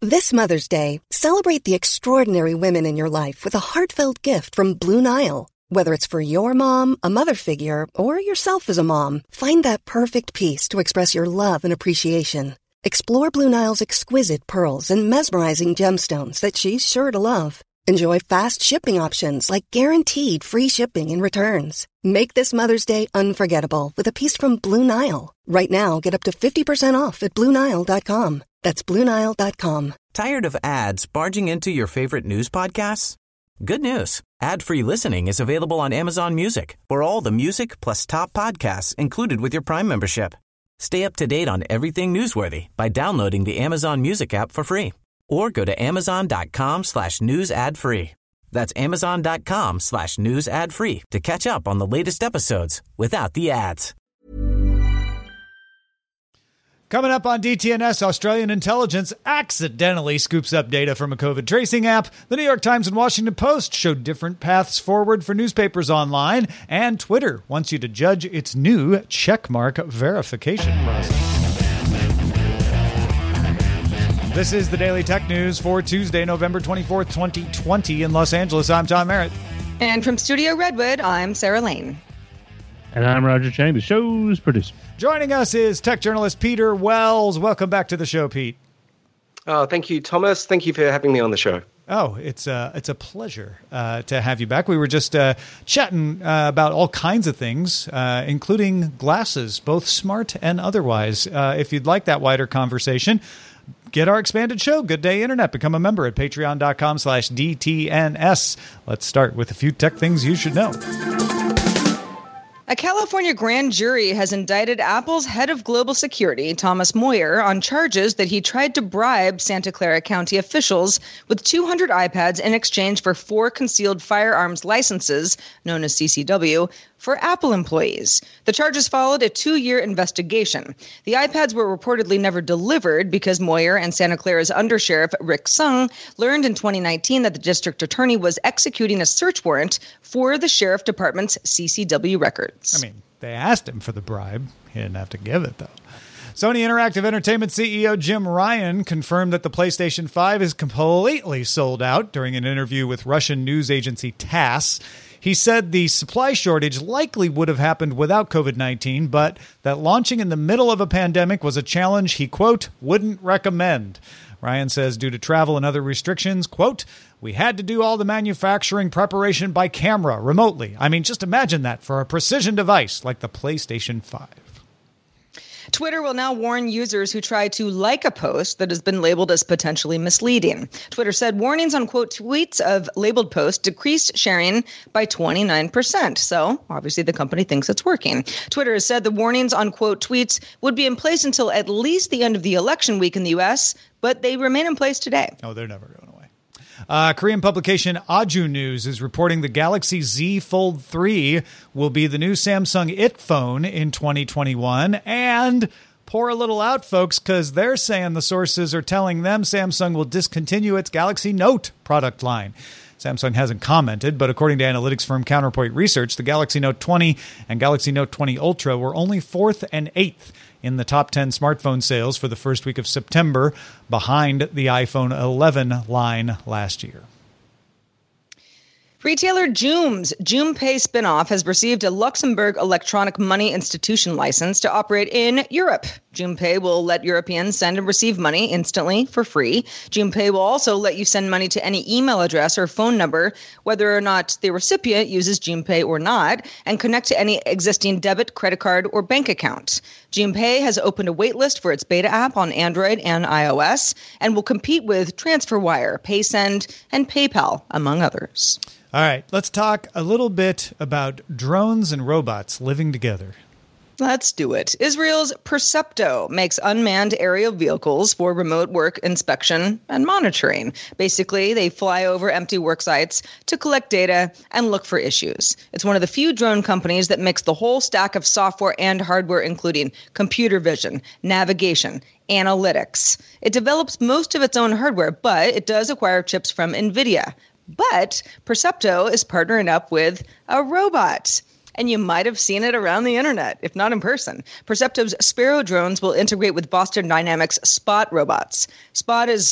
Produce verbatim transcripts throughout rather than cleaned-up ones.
This Mother's Day, celebrate the extraordinary women in your life with a heartfelt gift from Blue Nile. Whether it's for your mom, a mother figure, or yourself as a mom, find that perfect piece to express your love and appreciation. Explore Blue Nile's exquisite pearls and mesmerizing gemstones that she's sure to love. Enjoy fast shipping options like guaranteed free shipping and returns. Make this Mother's Day unforgettable with a piece from Blue Nile. Right now, get up to fifty percent off at Blue Nile dot com. That's Blue Nile dot com. Tired of ads barging into your favorite news podcasts? Good news. Ad-free listening is available on Amazon Music for all the music plus top podcasts included with your Prime membership. Stay up to date on everything newsworthy by downloading the Amazon Music app for free or go to amazon.com slash news ad free. That's amazon.com slash news ad free to catch up on the latest episodes without the ads. Coming up on D T N S, Australian intelligence accidentally scoops up data from a COVID tracing app. The New York Times and Washington Post showed different paths forward for newspapers online. And Twitter wants you to judge its new checkmark verification process. This is the Daily Tech News for Tuesday, November twenty-fourth, twenty twenty in Los Angeles. I'm Tom Merritt. And from Studio Redwood, I'm Sarah Lane. And I'm Roger Chang, the show's producer. Joining us is tech journalist Peter Wells. Welcome back to the show, Pete. Oh, thank you, Thomas. Thank you for having me on the show. Oh, it's a, it's a pleasure uh, to have you back. We were just uh, chatting uh, about all kinds of things, uh, including glasses, both smart and otherwise. Uh, if you'd like that wider conversation, get our expanded show, Good Day Internet. Become a member at patreon.com slash DTNS. Let's start with a few tech things you should know. A California grand jury has indicted Apple's head of global security, Thomas Moyer, on charges that he tried to bribe Santa Clara County officials with two hundred iPads in exchange for four concealed firearms licenses, known as C C W, for Apple employees. The charges followed a two-year investigation. The iPads were reportedly never delivered because Moyer and Santa Clara's undersheriff, Rick Sung, learned in twenty nineteen that the district attorney was executing a search warrant for the sheriff department's C C W records. I mean, they asked him for the bribe. He didn't have to give it, though. Sony Interactive Entertainment C E O Jim Ryan confirmed that the PlayStation five is completely sold out during an interview with Russian news agency TASS. He said the supply shortage likely would have happened without COVID nineteen, but that launching in the middle of a pandemic was a challenge he, quote, wouldn't recommend. Ryan says due to travel and other restrictions, quote, we had to do all the manufacturing preparation by camera remotely. I mean, just imagine that for a precision device like the PlayStation five. Twitter will now warn users who try to like a post that has been labeled as potentially misleading. Twitter said warnings on, quote, tweets of labeled posts decreased sharing by twenty-nine percent. So obviously the company thinks it's working. Twitter has said the warnings on, quote, tweets would be in place until at least the end of the election week in the U S, but they remain in place today. Oh, they're never going away. Uh, Korean publication Aju News is reporting the Galaxy Z Fold three will be the new Samsung It phone in twenty twenty-one. And pour a little out, folks, because they're saying the sources are telling them Samsung will discontinue its Galaxy Note product line. Samsung hasn't commented, but according to analytics firm Counterpoint Research, the Galaxy Note twenty and Galaxy Note twenty Ultra were only fourth and eighth in the top ten smartphone sales for the first week of September, behind the iPhone eleven line last year. Retailer Joom's JoomPay spinoff has received a Luxembourg electronic money institution license to operate in Europe. JoomPay will let Europeans send and receive money instantly for free. JoomPay will also let you send money to any email address or phone number, whether or not the recipient uses JoomPay or not, and connect to any existing debit, credit card, or bank account. JoomPay has opened a waitlist for its beta app on Android and iOS and will compete with TransferWire, PaySend, and PayPal, among others. All right, let's talk a little bit about drones and robots living together. Let's do it. Israel's Percepto makes unmanned aerial vehicles for remote work inspection and monitoring. Basically, they fly over empty work sites to collect data and look for issues. It's one of the few drone companies that mix the whole stack of software and hardware, including computer vision, navigation, analytics. It develops most of its own hardware, but it does acquire chips from NVIDIA. But Percepto is partnering up with a robot. And you might have seen it around the internet, if not in person. Percepto's Sparrow drones will integrate with Boston Dynamics Spot robots. Spot is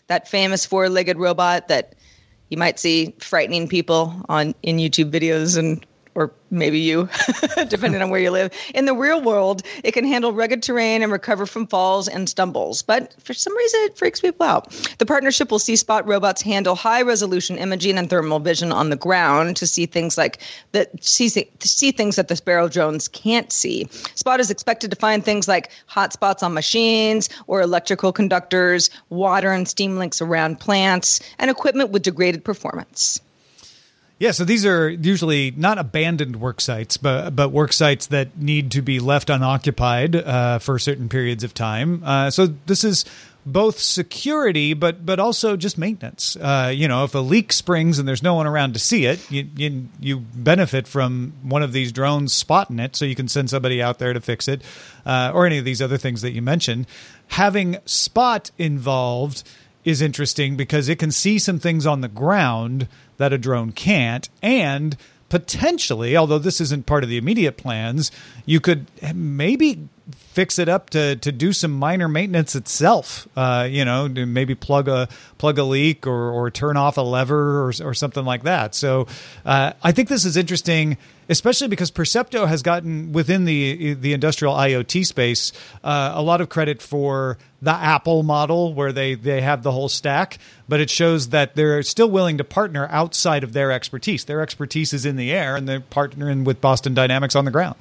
that famous four-legged robot that you might see frightening people on in YouTube videos and or maybe you, depending on where you live. In the real world, it can handle rugged terrain and recover from falls and stumbles. But for some reason, it freaks people out. The partnership will see Spot robots handle high-resolution imaging and thermal vision on the ground to see things like that see, see things that the Sparrow drones can't see. Spot is expected to find things like hot spots on machines or electrical conductors, water and steam links around plants, and equipment with degraded performance. Yeah, so these are usually not abandoned work sites, but but work sites that need to be left unoccupied uh, for certain periods of time. Uh, so this is both security, but but also just maintenance. Uh, you know, if a leak springs and there's no one around to see it, you, you you benefit from one of these drones spotting it, so you can send somebody out there to fix it, uh, or any of these other things that you mentioned. Having Spot involved is interesting because it can see some things on the ground that a drone can't, and potentially, although this isn't part of the immediate plans, you could maybe fix it up to to do some minor maintenance itself. Uh, you know, maybe plug a plug a leak or or turn off a lever or or something like that. So uh, I think this is interesting, especially because Percepto has gotten within the the industrial IoT space uh, a lot of credit for the Apple model where they, they have the whole stack, but it shows that they're still willing to partner outside of their expertise. Their expertise is in the air, and they're partnering with Boston Dynamics on the ground.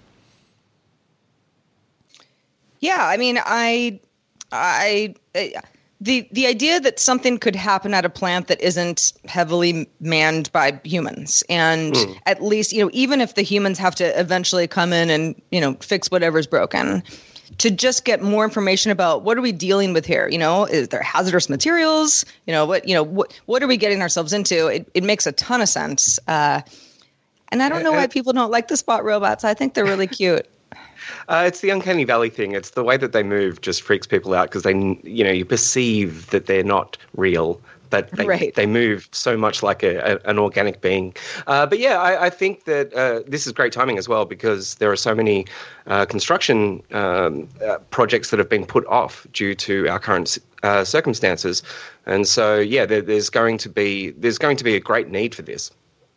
Yeah, I mean, I, I, I the the idea that something could happen at a plant that isn't heavily manned by humans, and mm. at least, you know, even if the humans have to eventually come in and, you know, fix whatever's broken, to just get more information about what are we dealing with here? You know, is there hazardous materials? You know, what, you know, what, what are we getting ourselves into? It, it makes a ton of sense. Uh, and I don't know why people don't like the Spot robots. I think they're really cute. Uh, it's the uncanny valley thing. It's the way that they move just freaks people out because they, you know, you perceive that they're not real, but they, right. they move so much like a, a, an organic being. Uh, but yeah, I, I think that uh, this is great timing as well because there are so many uh, construction um, uh, projects that have been put off due to our current uh, circumstances, and so yeah, there, there's going to be there's going to be a great need for this.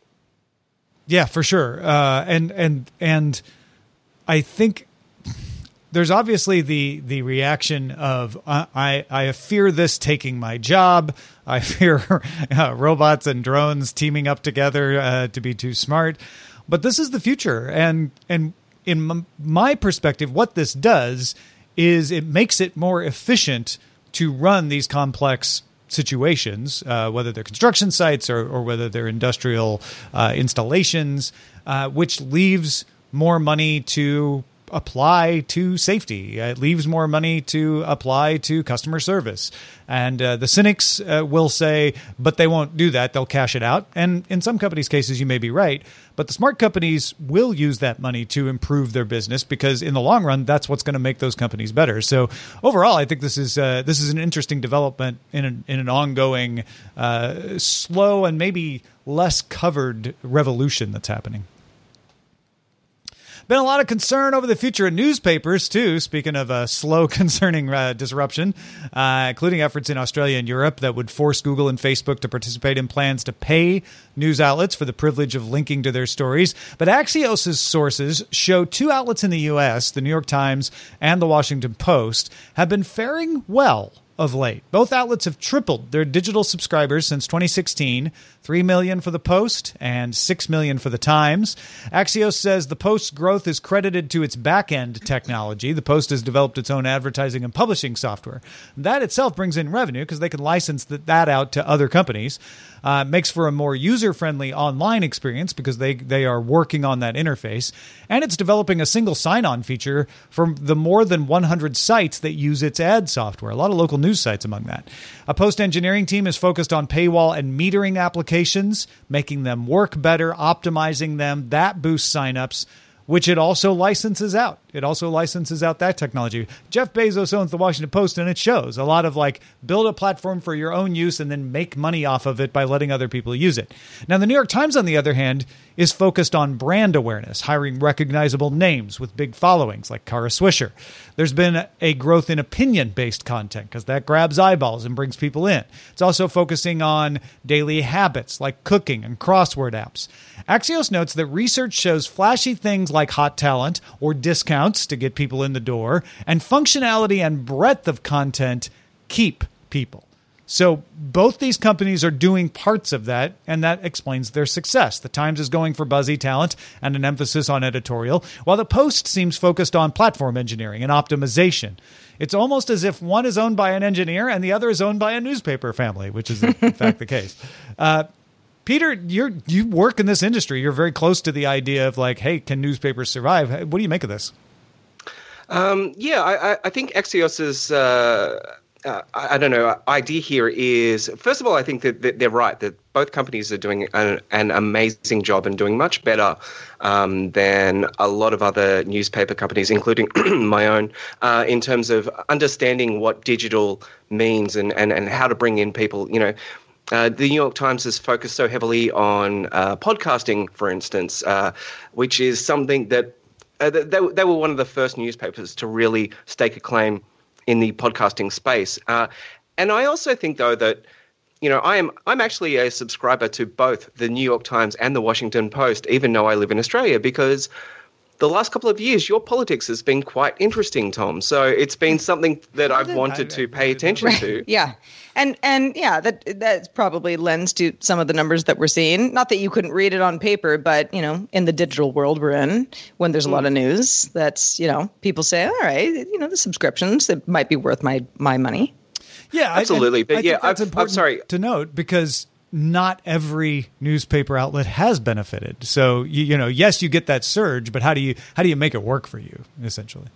Yeah, for sure, uh, and and and I think there's obviously the the reaction of uh, I I fear this taking my job. I fear uh, robots and drones teaming up together uh, to be too smart. But this is the future, and and in m- my perspective, what this does is it makes it more efficient to run these complex situations, uh, whether they're construction sites or, or whether they're industrial uh, installations, uh, which leaves more money to apply to safety. It leaves more money to apply to customer service. And uh, the cynics uh, will say, but they won't do that. They'll cash it out. And in some companies' cases, you may be right. But the smart companies will use that money to improve their business because in the long run, that's what's going to make those companies better. So overall, I think this is uh, this is an interesting development in an, in an ongoing, uh, slow and maybe less covered revolution that's happening. Been a lot of concern over the future of newspapers, too, speaking of a slow, concerning uh, disruption, uh, including efforts in Australia and Europe that would force Google and Facebook to participate in plans to pay news outlets for the privilege of linking to their stories. But Axios' sources show two outlets in the U S, the New York Times and the Washington Post, have been faring well of late. Both outlets have tripled their digital subscribers since twenty sixteen, three million for the Post and six million for the Times. Axios says the Post's growth is credited to its back-end technology. The Post has developed its own advertising and publishing software. That itself brings in revenue because they can license that out to other companies. Uh, makes for a more user-friendly online experience because they, they are working on that interface. And it's developing a single sign-on feature for the more than one hundred sites that use its ad software. A lot of local news sites among that. A Post engineering team is focused on paywall and metering applications, making them work better, optimizing them. That boosts signups. which it also licenses out. It also licenses out that technology. Jeff Bezos owns the Washington Post, and it shows a lot of like build a platform for your own use and then make money off of it by letting other people use it. Now, the New York Times, on the other hand, is focused on brand awareness, hiring recognizable names with big followings like Kara Swisher. There's been a growth in opinion-based content because that grabs eyeballs and brings people in. It's also focusing on daily habits like cooking and crossword apps. Axios notes that research shows flashy things like hot talent or discounts to get people in the door, and functionality and breadth of content keep people. So both these companies are doing parts of that, and that explains their success. The Times is going for buzzy talent and an emphasis on editorial, while the Post seems focused on platform engineering and optimization. It's almost as if one is owned by an engineer and the other is owned by a newspaper family, which is in fact the case. Uh, Peter, you're, you work in this industry. You're very close to the idea of like, hey, can newspapers survive? What do you make of this? Um, yeah, I, I think Axios's... Uh Uh, I, I don't know, idea here is, first of all, I think that, that they're right, that both companies are doing an, an amazing job and doing much better um, than a lot of other newspaper companies, including my own, uh, in terms of understanding what digital means and, and, and how to bring in people. You know, uh, the New York Times has focused so heavily on uh, podcasting, for instance, uh, which is something that uh, they, they were one of the first newspapers to really stake a claim in the podcasting space. Uh, and I also think, though, that, you know, I am, I'm actually a subscriber to both the New York Times and the Washington Post, even though I live in Australia, because the last couple of years, your politics has been quite interesting, Tom. So it's been something that I've wanted to pay attention right. to. Yeah. And, and yeah, that that probably lends to some of the numbers that we're seeing. Not that you couldn't read it on paper, but, you know, in the digital world we're in, when there's a lot of news, that's, you know, people say, all right, you know, the subscriptions, it might be worth my, my money. Yeah, absolutely. I, but I yeah, that's I'm, important I'm sorry to note, because not every newspaper outlet has benefited. So, you, you know, yes, you get that surge, but how do you how do you make it work for you, essentially?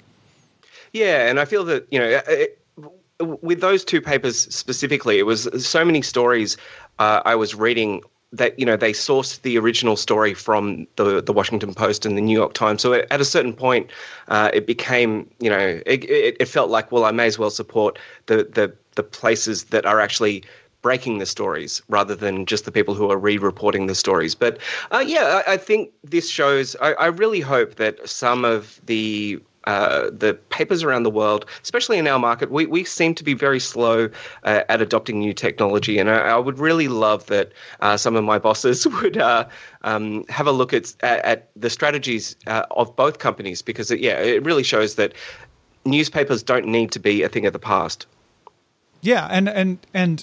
Yeah, and I feel that, you know, it, with those two papers specifically, it was so many stories uh, I was reading that, you know, they sourced the original story from the the Washington Post and the New York Times. So at a certain point, uh, it became, you know, it, it, it felt like, well, I may as well support the the the places that are actually breaking the stories rather than just the people who are re-reporting the stories. But uh, yeah, I, I think this shows, I, I really hope that some of the uh, the papers around the world, especially in our market, we, we seem to be very slow uh, at adopting new technology. And I, I would really love that uh, some of my bosses would uh, um, have a look at, at, at the strategies uh, of both companies, because, it, yeah, it really shows that newspapers don't need to be a thing of the past. Yeah, and and and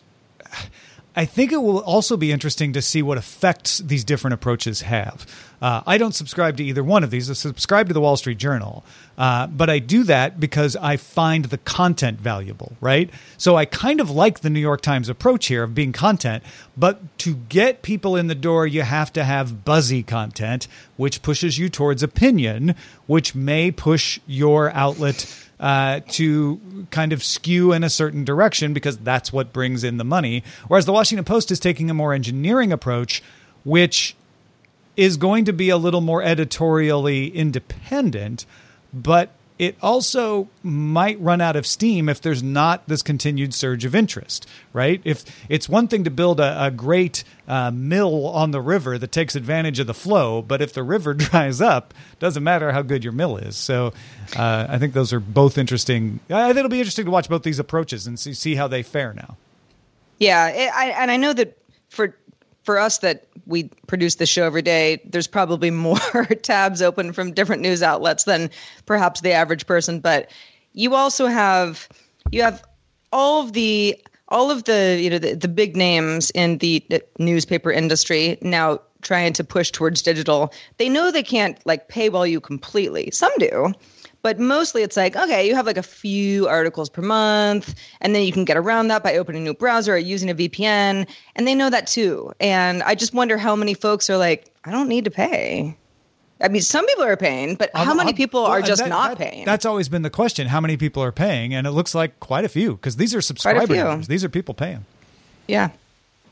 I think it will also be interesting to see what effects these different approaches have. Uh, I don't subscribe to either one of these. I subscribe to the Wall Street Journal, uh, but I do that because I find the content valuable, right? So I kind of like the New York Times approach here of being content, but to get people in the door, you have to have buzzy content, which pushes you towards opinion, which may push your outlet Uh, to kind of skew in a certain direction because that's what brings in the money. Whereas the Washington Post is taking a more engineering approach, which is going to be a little more editorially independent, but it also might run out of steam if there's not this continued surge of interest, right? If it's one thing to build a, a great uh, mill on the river that takes advantage of the flow, but if the river dries up, doesn't matter how good your mill is. So uh, I think those are both interesting. I think it'll be interesting to watch both these approaches and see, see how they fare now. Yeah, it, I, and I know that for for us that we produce this show every day, there's probably more tabs open from different news outlets than perhaps the average person. But you also have you have all of the all of the you know the, the big names in the newspaper industry now trying to push towards digital. They know they can't like paywall you completely. Some do. But mostly it's like, okay, you have like a few articles per month, and then you can get around that by opening a new browser or using a V P N. And they know that too. And I just wonder how many folks are like, I don't need to pay. I mean, some people are paying, but how um, many people well, are just that, not that, paying? That's always been the question. How many people are paying? And it looks like quite a few, because these are subscriber numbers. These are people paying. Yeah.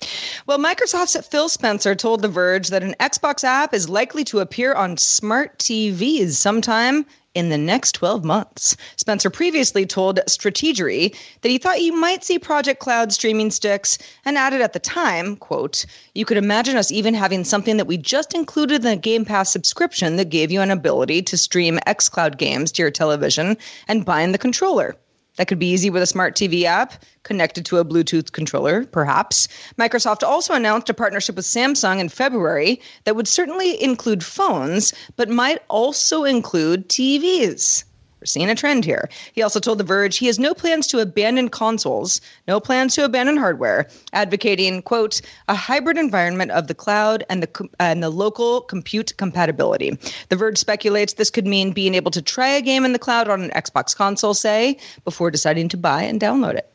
Well, Microsoft's Phil Spencer told The Verge that an Xbox app is likely to appear on smart T Vs sometime in the next twelve months. Spencer previously told Strategery that he thought you might see Project Cloud streaming sticks and added at the time, quote, "You could imagine us even having something that we just included in the Game Pass subscription that gave you an ability to stream xCloud games to your television and bind the controller. That could be easy with a smart T V app connected to a Bluetooth controller, perhaps." Microsoft also announced a partnership with Samsung in February that would certainly include phones, but might also include T Vs. We're seeing a trend here. He also told The Verge he has no plans to abandon consoles, no plans to abandon hardware, advocating, quote, "a hybrid environment of the cloud and the and the local compute compatibility." The Verge speculates this could mean being able to try a game in the cloud on an Xbox console, say, before deciding to buy and download it.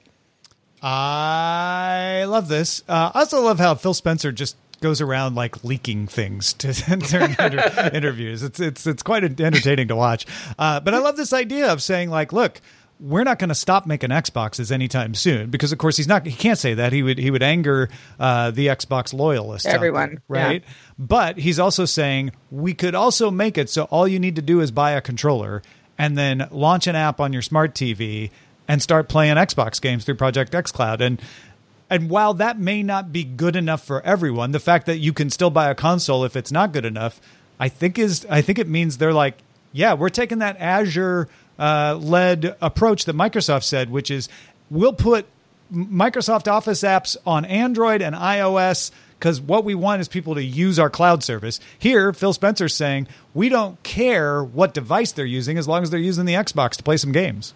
I love this. Uh, I also love how Phil Spencer just goes around like leaking things to during inter- interviews. It's it's it's quite entertaining to watch. Uh, but I love this idea of saying like, look, we're not going to stop making Xboxes anytime soon, because of course he's not. He can't say that. He would he would anger uh, the Xbox loyalists. Everyone, there, right? Yeah. But he's also saying we could also make it so all you need to do is buy a controller and then launch an app on your smart T V and start playing Xbox games through Project xCloud. And And while that may not be good enough for everyone, the fact that you can still buy a console if it's not good enough, I think is I think it means they're like, yeah, we're taking that Azure uh, led approach that Microsoft said, which is we'll put Microsoft Office apps on Android and iOS because what we want is people to use our cloud service. Here, Phil Spencer's saying we don't care what device they're using as long as they're using the Xbox to play some games.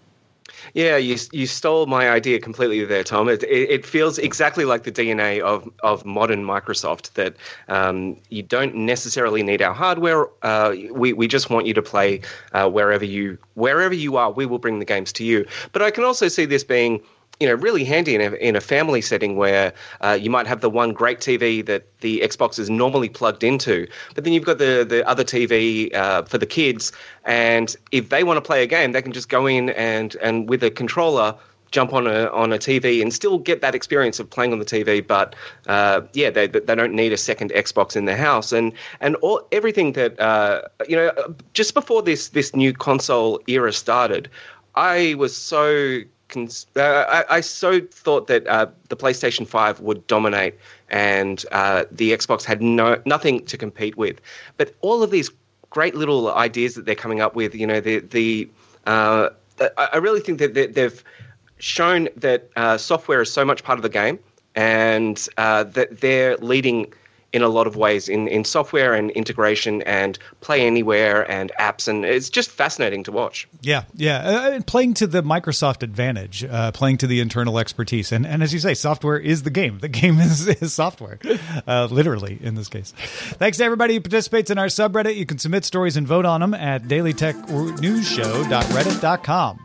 Yeah, you you stole my idea completely there, Tom. It, it, it feels exactly like the D N A of, of modern Microsoft, that um, you don't necessarily need our hardware. Uh, we we just want you to play uh, wherever you wherever you are. We will bring the games to you. But I can also see this being, you know, really handy in a, in a family setting where uh, you might have the one great T V that the Xbox is normally plugged into, but then you've got the, the other T V uh, for the kids, and if they want to play a game, they can just go in and, and with a controller jump on a on a T V and still get that experience of playing on the T V. But uh, yeah, they they don't need a second Xbox in their house, and and all everything that uh, you know, just before this this new console era started, I was so. Uh, I, I so thought that uh, the PlayStation five would dominate and uh, the Xbox had no nothing to compete with. But all of these great little ideas that they're coming up with, you know, the the uh, I really think that they've shown that uh, software is so much part of the game, and uh, that they're leading in a lot of ways in, in software and integration and play anywhere and apps. And it's just fascinating to watch. Yeah, yeah. Uh, playing to the Microsoft advantage, uh, playing to the internal expertise. And, and as you say, software is the game. The game is, is software, uh, literally in this case. Thanks to everybody who participates in our subreddit. You can submit stories and vote on them at daily tech news show dot reddit dot com.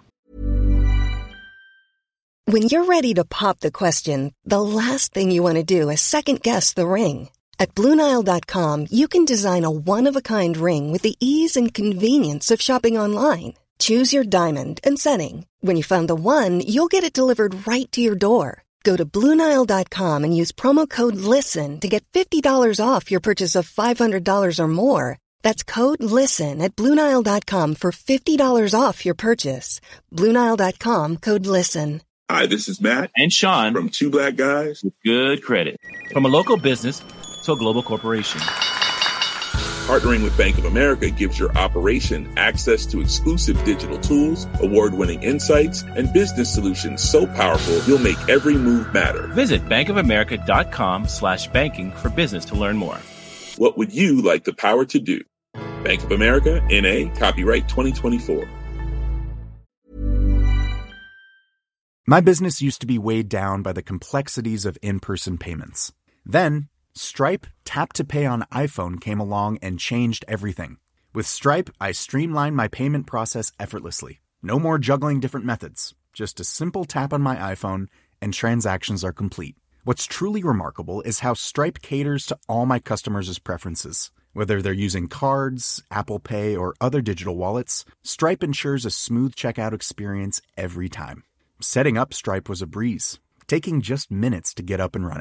When you're ready to pop the question, the last thing you want to do is second-guess the ring. At Blue Nile dot com, you can design a one-of-a-kind ring with the ease and convenience of shopping online. Choose your diamond and setting. When you find the one, you'll get it delivered right to your door. Go to Blue Nile dot com and use promo code LISTEN to get fifty dollars off your purchase of five hundred dollars or more. That's code LISTEN at Blue Nile dot com for fifty dollars off your purchase. Blue Nile dot com, code LISTEN. Hi, this is Matt and Sean from Two Black Guys with Good Credit. From a local business to a global corporation. Partnering with Bank of America gives your operation access to exclusive digital tools, award-winning insights, and business solutions so powerful you'll make every move matter. Visit bankofamerica.com slash banking for business to learn more. What would you like the power to do? Bank of America, N A, copyright twenty twenty-four. My business used to be weighed down by the complexities of in-person payments. Then, Stripe Tap to Pay on iPhone came along and changed everything. With Stripe, I streamlined my payment process effortlessly. No more juggling different methods. Just a simple tap on my iPhone and transactions are complete. What's truly remarkable is how Stripe caters to all my customers' preferences. Whether they're using cards, Apple Pay, or other digital wallets, Stripe ensures a smooth checkout experience every time. Setting up Stripe was a breeze, taking just minutes to get up and running.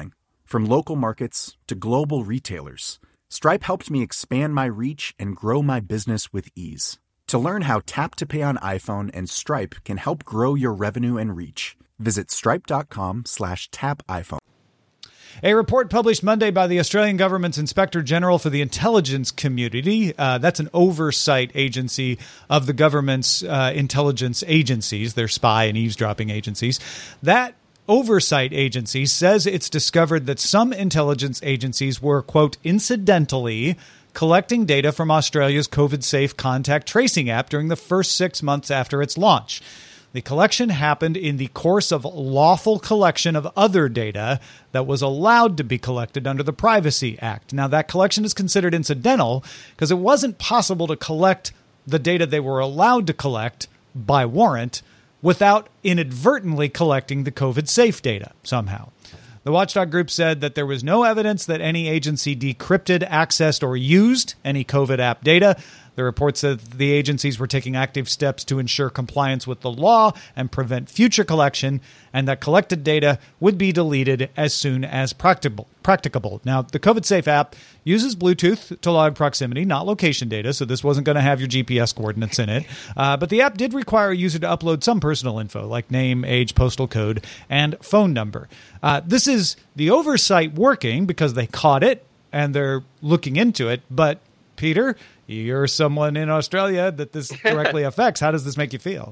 From local markets to global retailers, Stripe helped me expand my reach and grow my business with ease. To learn how Tap to Pay on iPhone and Stripe can help grow your revenue and reach, visit stripe.com slash tap iPhone. A report published Monday by the Australian government's Inspector General for the Intelligence Community, uh, that's an oversight agency of the government's uh, intelligence agencies, their spy and eavesdropping agencies. That oversight agency says it's discovered that some intelligence agencies were, quote, incidentally collecting data from Australia's COVID-safe contact tracing app during the first six months after its launch. The collection happened in the course of lawful collection of other data that was allowed to be collected under the Privacy Act. Now, that collection is considered incidental because it wasn't possible to collect the data they were allowed to collect by warrant without inadvertently collecting the COVID-safe data somehow. The watchdog group said that there was no evidence that any agency decrypted, accessed, or used any COVID app data. The report said the agencies were taking active steps to ensure compliance with the law and prevent future collection, and that collected data would be deleted as soon as practicable. practicable. Now, the COVID-Safe app uses Bluetooth to log proximity, not location data, so this wasn't going to have your G P S coordinates in it. Uh, but the app did require a user to upload some personal info, like name, age, postal code, and phone number. Uh, this is the oversight working because they caught it and they're looking into it, but Peter, you're someone in Australia that this directly affects. How does this make you feel?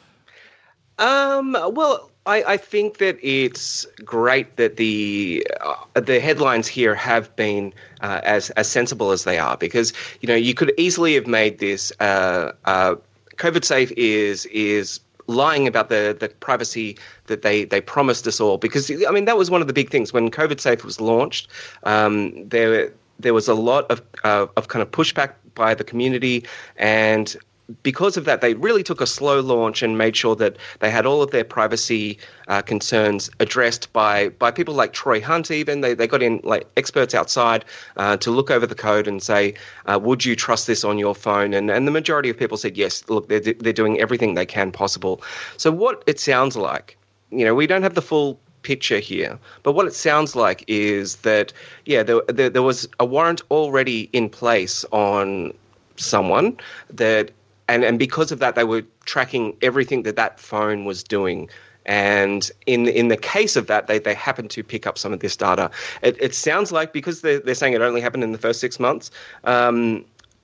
Um, well, I, I think that it's great that the uh, the headlines here have been uh, as as sensible as they are, because you know you could easily have made this uh, uh, COVID safe is is lying about the the privacy that they they promised us all, because I mean that was one of the big things when COVID safe was launched. Um, there. There was a lot of uh, of kind of pushback by the community, and because of that, they really took a slow launch and made sure that they had all of their privacy uh, concerns addressed by by people like Troy Hunt. Even they they got in like experts outside uh, to look over the code and say, uh, would you trust this on your phone? And and the majority of people said yes. Look, they're they're doing everything they can possible. So what it sounds like, you know, we don't have the full picture here, but what it sounds like is that yeah there, there, there was a warrant already in place on someone that and and because of that they were tracking everything that that phone was doing, and in in the case of that they they happened to pick up some of this data. It, it sounds like because they're, they're saying it only happened in the first six months. um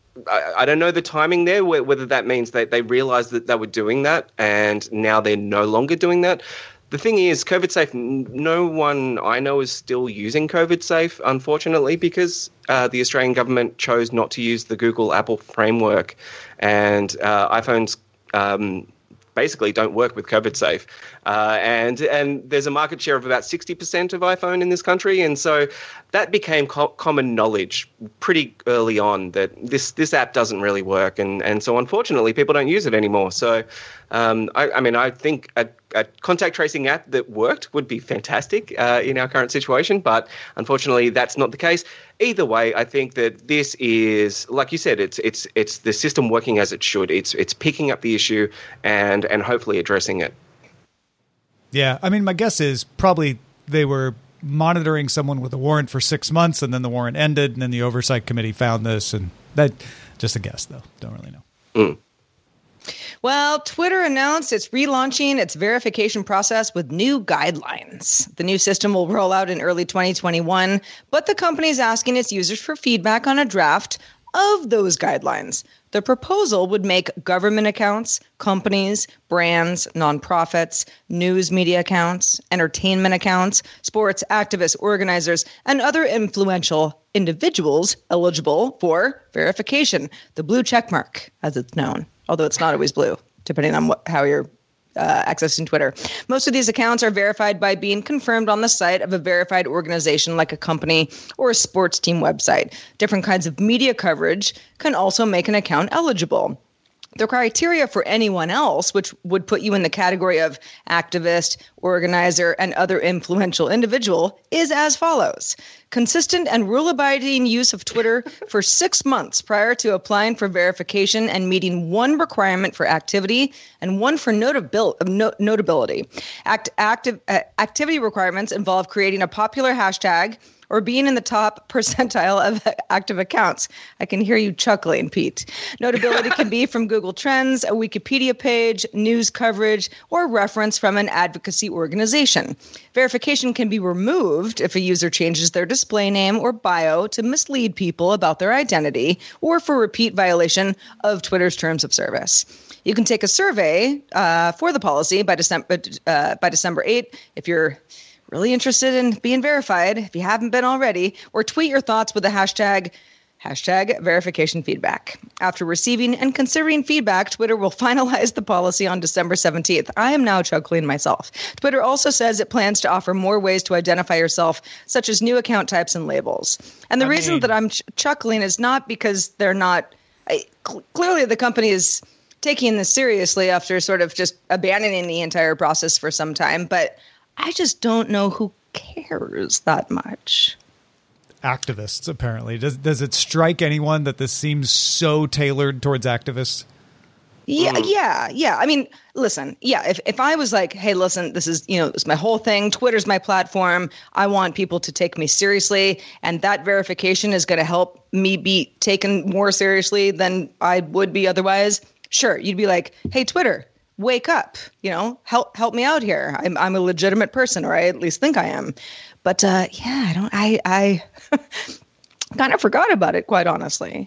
I, I don't know the timing there, whether that means that they realized that they were doing that and now they're no longer doing that. The thing is, COVID Safe, no one I know is still using COVID Safe, unfortunately, because uh, the Australian government chose not to use the Google Apple framework, and uh, iPhones um, basically don't work with COVID Safe. Uh, and and there's a market share of about sixty percent of iPhone in this country, and so that became co- common knowledge pretty early on that this this app doesn't really work, and, and so unfortunately people don't use it anymore. So um, I, I mean, I think a, a contact tracing app that worked would be fantastic uh, in our current situation, but unfortunately that's not the case. Either way, I think that this is, like you said, it's it's it's the system working as it should. It's it's picking up the issue and and hopefully addressing it. Yeah, I mean, my guess is probably they were monitoring someone with a warrant for six months, and then the warrant ended, and then the oversight committee found this, and that just a guess, though. Don't really know. Mm. Well, Twitter announced it's relaunching its verification process with new guidelines. The new system will roll out in early twenty twenty-one, but the company is asking its users for feedback on a draft of those guidelines. The proposal would make government accounts, companies, brands, nonprofits, news media accounts, entertainment accounts, sports activists, organizers, and other influential individuals eligible for verification, the blue check mark, as it's known, although it's not always blue, depending on what, how you're Uh, accessing Twitter. Most of these accounts are verified by being confirmed on the site of a verified organization like a company or a sports team website. Different kinds of media coverage can also make an account eligible. The criteria for anyone else, which would put you in the category of activist, organizer, and other influential individual, is as follows. Consistent and rule-abiding use of Twitter for six months prior to applying for verification and meeting one requirement for activity and one for notabil- no- notability. Act- active, uh, activity requirements involve creating a popular hashtag or being in the top percentile of active accounts. I can hear you chuckling, Pete. Notability can be from Google Trends, a Wikipedia page, news coverage, or reference from an advocacy organization. Verification can be removed if a user changes their display name or bio to mislead people about their identity or for repeat violation of Twitter's terms of service. You can take a survey uh, for the policy by December, uh, by December eighth if you're really interested in being verified, if you haven't been already, or tweet your thoughts with the hashtag, hashtag verification feedback. After receiving and considering feedback, Twitter will finalize the policy on December seventeenth. I am now chuckling myself. Twitter also says it plans to offer more ways to identify yourself, such as new account types and labels. And the I reason mean, that I'm ch- chuckling is not because they're not, I, cl- clearly the company is taking this seriously after sort of just abandoning the entire process for some time, but I just don't know who cares that much. Activists, apparently. Does does it strike anyone that this seems so tailored towards activists? Yeah, mm. yeah, yeah. I mean, listen, yeah, if, if I was like, hey, listen, this is, you know, this is my whole thing. Twitter's my platform. I want people to take me seriously. And that verification is going to help me be taken more seriously than I would be otherwise. Sure, you'd be like, hey, Twitter, wake up, you know, help help me out here. I'm I'm a legitimate person, or I at least think I am. But uh, yeah, I don't. I I kind of forgot about it, quite honestly.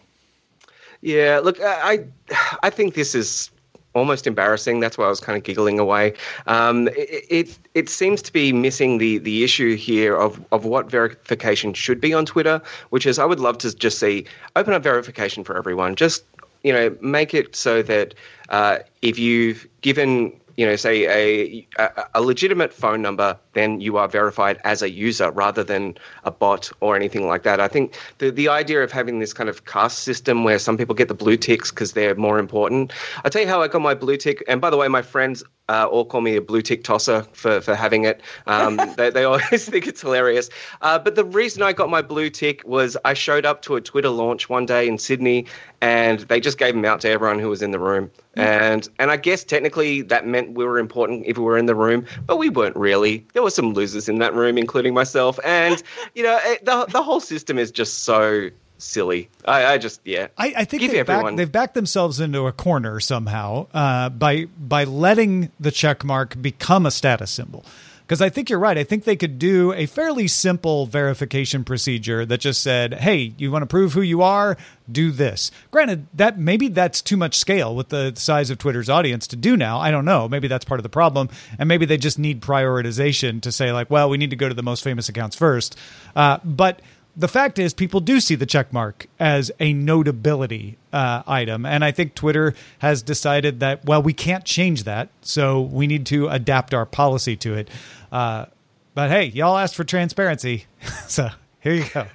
Yeah, look, I I think this is almost embarrassing. That's why I was kind of giggling away. Um, it, it it seems to be missing the the issue here of of what verification should be on Twitter, which is I would love to just see open up verification for everyone. Just, you know, make it so that uh, if you've given, you know, say a, a a legitimate phone number, then you are verified as a user rather than a bot or anything like that. I think the the idea of having this kind of caste system where some people get the blue ticks because they're more important. I'll tell you how I got my blue tick. And by the way, my friends uh, all call me a blue tick tosser for, for having it. Um, they, they always think it's hilarious. Uh, but the reason I got my blue tick was I showed up to a Twitter launch one day in Sydney, and they just gave them out to everyone who was in the room. And and I guess technically that meant we were important if we were in the room, but we weren't really. There were some losers in that room, including myself. And, you know, it, the the whole system is just so silly. I, I just, yeah. I, I think they've, everyone... back, they've backed themselves into a corner somehow uh, by by letting the check mark become a status symbol. Because I think you're right. I think they could do a fairly simple verification procedure that just said, hey, you want to prove who you are? Do this. Granted, that maybe that's too much scale with the size of Twitter's audience to do now. I don't know. Maybe that's part of the problem. And maybe they just need prioritization to say, like, well, we need to go to the most famous accounts first. Uh, but the fact is, people do see the check mark as a notability uh, item. And I think Twitter has decided that, well, we can't change that, so we need to adapt our policy to it. Uh, but hey, y'all asked for transparency, so here you go.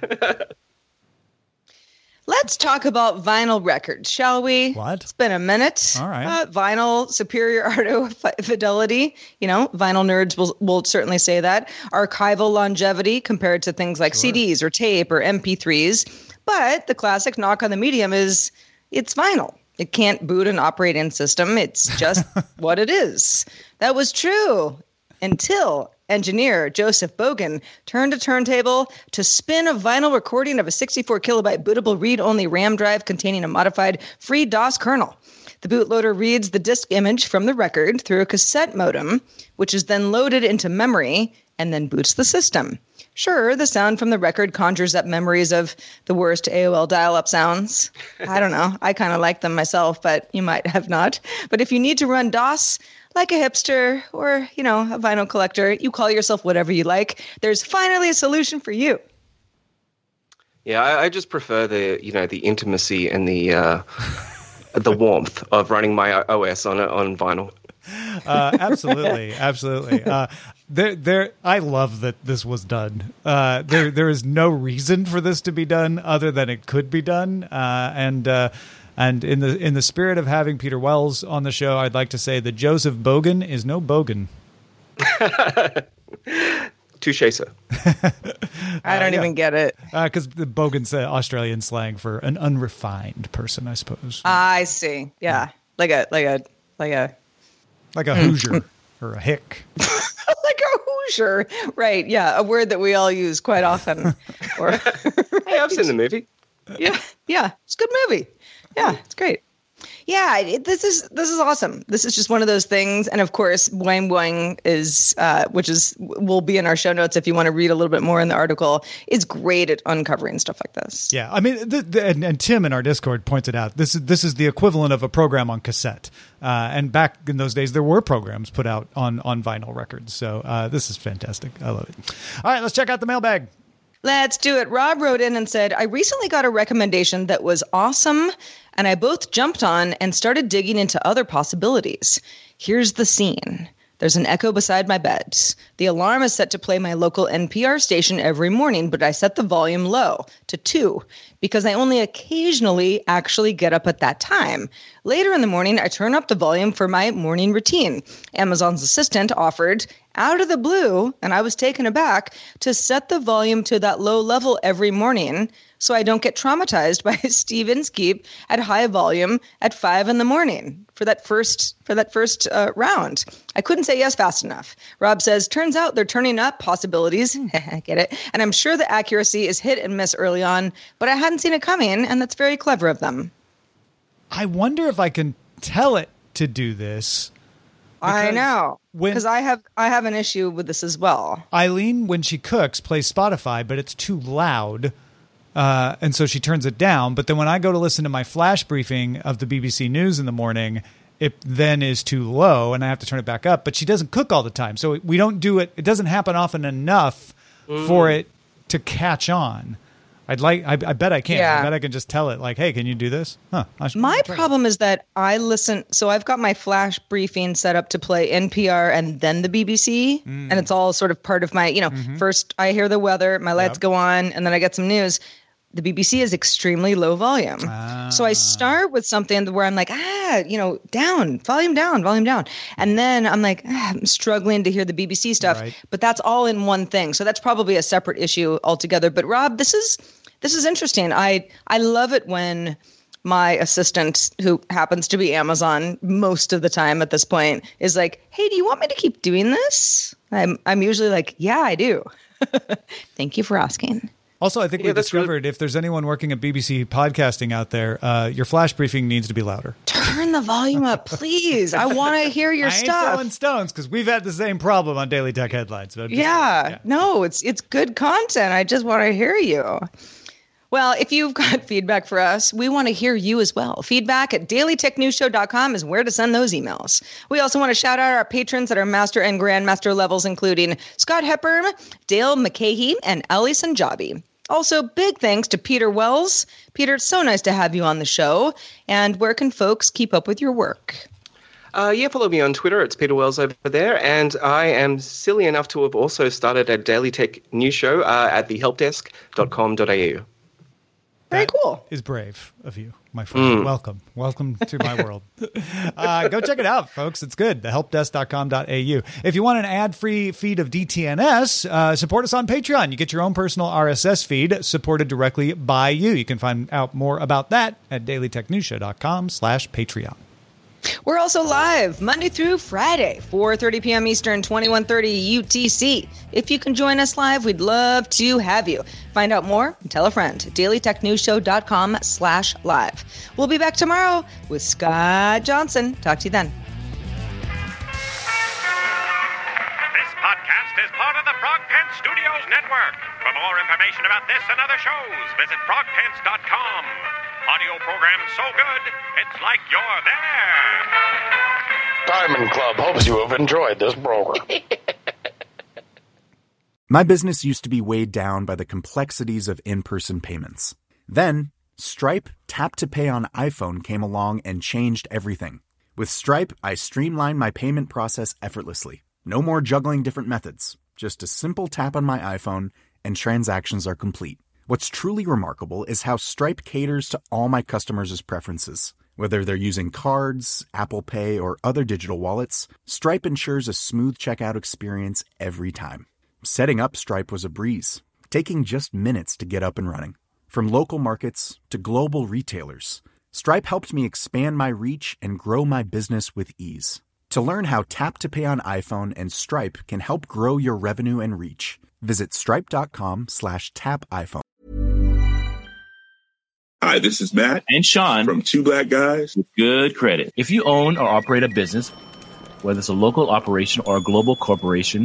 Let's talk about vinyl records, shall we? What? It's been a minute. All right. Uh, vinyl, superior audio fidelity. You know, vinyl nerds will, will certainly say that. Archival longevity compared to things like sure. C Ds or tape or M P threes. But the classic knock on the medium is it's vinyl. It can't boot an operating system. It's just what it is. That was true until engineer Joseph Bogan turned a turntable to spin a vinyl recording of a sixty-four kilobyte bootable read-only RAM drive containing a modified free DOS kernel. The bootloader reads the disk image from the record through a cassette modem, which is then loaded into memory and then boots the system. Sure, the sound from the record conjures up memories of the worst A O L dial-up sounds. I don't know. I kind of like them myself, but you might have not. But if you need to run DOS like a hipster or, you know, a vinyl collector, you call yourself whatever you like, there's finally a solution for you. Yeah, I, I just prefer the, you know, the intimacy and the uh, the warmth of running my O S on on vinyl. Uh, absolutely, absolutely. Uh, there, there. I love that this was done. Uh, there, there is no reason for this to be done other than it could be done. Uh, and uh, And in the in the spirit of having Peter Wells on the show, I'd like to say that Joseph Bogan is no Bogan. Touché, sir. I don't uh, yeah. even get it. Because uh, the Bogan's uh, Australian slang for an unrefined person, I suppose. I see. Yeah, like a like a like a like a Hoosier or a hick. Like a Hoosier, right? Yeah, a word that we all use quite often. Or right? Hey, I've seen the movie. Yeah, yeah, it's a good movie. Yeah, it's great. Yeah, it, this is this is awesome. This is just one of those things, and of course, Boing Boing is, uh, which is will be in our show notes if you want to read a little bit more in the article. Is great at uncovering stuff like this. Yeah, I mean, the, the, and, and Tim in our Discord pointed out this is this is the equivalent of a program on cassette. Uh, and back in those days, there were programs put out on on vinyl records. So uh, this is fantastic. I love it. All right, let's check out the mailbag. Let's do it. Rob wrote in and said, I recently got a recommendation that was awesome, and I both jumped on and started digging into other possibilities. Here's the scene. There's an echo beside my bed. The alarm is set to play my local N P R station every morning, but I set the volume low to two because I only occasionally actually get up at that time. Later in the morning, I turn up the volume for my morning routine. Amazon's assistant offered, out of the blue, and I was taken aback, to set the volume to that low level every morning so I don't get traumatized by Steve Inskeep at high volume at five in the morning for that first for that first uh, round. I couldn't say yes fast enough. Rob says, turns out they're turning up possibilities. I get it. And I'm sure the accuracy is hit and miss early on, but I hadn't seen it coming, and that's very clever of them. I wonder if I can tell it to do this. I know, because I have I have an issue with this as well. Eileen, when she cooks, plays Spotify, but it's too loud, uh, and so she turns it down. But then when I go to listen to my flash briefing of the B B C News in the morning, it then is too low, and I have to turn it back up. But she doesn't cook all the time, so we don't do it. It doesn't happen often enough mm. for it to catch on. I'd like. I, I bet I can. Yeah. I bet I can just tell it like, "Hey, can you do this?" Huh. My problem is that I listen. So I've got my flash briefing set up to play N P R and then the B B C, mm. and it's all sort of part of my. You know, mm-hmm. first I hear the weather, my lights yep. go on, and then I get some news. The B B C is extremely low volume, ah. so I start with something where I'm like, ah, you know, down, volume down, volume down, and then I'm like, ah, I'm struggling to hear the B B C stuff. Right. But that's all in one thing, so that's probably a separate issue altogether. But Rob, this is. This is interesting. I, I love it when my assistant, who happens to be Amazon most of the time at this point, is like, hey, do you want me to keep doing this? I'm I'm usually like, yeah, I do. Thank you for asking. Also, I think yeah, we discovered really- if there's anyone working at B B C podcasting out there, uh, your flash briefing needs to be louder. Turn the volume up, please. I want to hear your I stuff. I ain't throwing stones because we've had the same problem on Daily Tech Headlines. Yeah, yeah, no, it's it's good content. I just want to hear you. Well, if you've got feedback for us, we want to hear you as well. Feedback at daily tech news show dot com is where to send those emails. We also want to shout out our patrons at our master and grandmaster levels, including Scott Hepburn, Dale McCahey, and Ali Sanjabi. Also, big thanks to Peter Wells. Peter, it's so nice to have you on the show. And where can folks keep up with your work? Uh, yeah, follow me on Twitter. It's Peter Wells over there. And I am silly enough to have also started a Daily Tech News show uh, at the help desk dot com dot a u. Very cool. Is brave of you, my friend. Mm. Welcome. Welcome to my world. Uh, go check it out, folks. It's good. the help desk dot com dot a u. If you want an ad-free feed of D T N S, uh, support us on Patreon. You get your own personal R S S feed supported directly by you. You can find out more about that at daily tech news show dot com slash Patreon. We're also live Monday through Friday, four thirty p.m. Eastern, twenty-one thirty U T C. If you can join us live, we'd love to have you. Find out more and tell a friend. daily tech news show dot com slash live. We'll be back tomorrow with Scott Johnson. Talk to you then. This podcast is part of the Frog Pants Studios Network. For more information about this and other shows, visit frog pants dot com. Audio program so good, it's like you're there. Diamond Club hopes you have enjoyed this program. My business used to be weighed down by the complexities of in-person payments. Then, Stripe Tap to Pay on iPhone came along and changed everything. With Stripe, I streamlined my payment process effortlessly. No more juggling different methods. Just a simple tap on my iPhone, and transactions are complete. What's truly remarkable is how Stripe caters to all my customers' preferences. Whether they're using cards, Apple Pay, or other digital wallets, Stripe ensures a smooth checkout experience every time. Setting up Stripe was a breeze, taking just minutes to get up and running. From local markets to global retailers, Stripe helped me expand my reach and grow my business with ease. To learn how Tap to Pay on iPhone and Stripe can help grow your revenue and reach, visit stripe.com slash tap iPhone. Hi, this is Matt and Sean from Two Black Guys with Good Credit. If you own or operate a business, whether it's a local operation or a global corporation,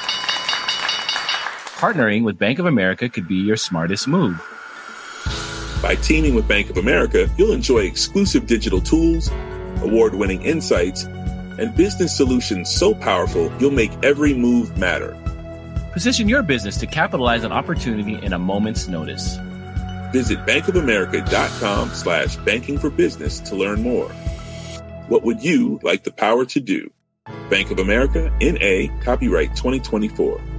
partnering with Bank of America could be your smartest move. By teaming with Bank of America, you'll enjoy exclusive digital tools, award-winning insights, and business solutions so powerful you'll make every move matter. Position your business to capitalize on opportunity in a moment's notice. Visit bankofamerica.com slash banking for business to learn more. What would you like the power to do? Bank of America, N A, copyright twenty twenty-four.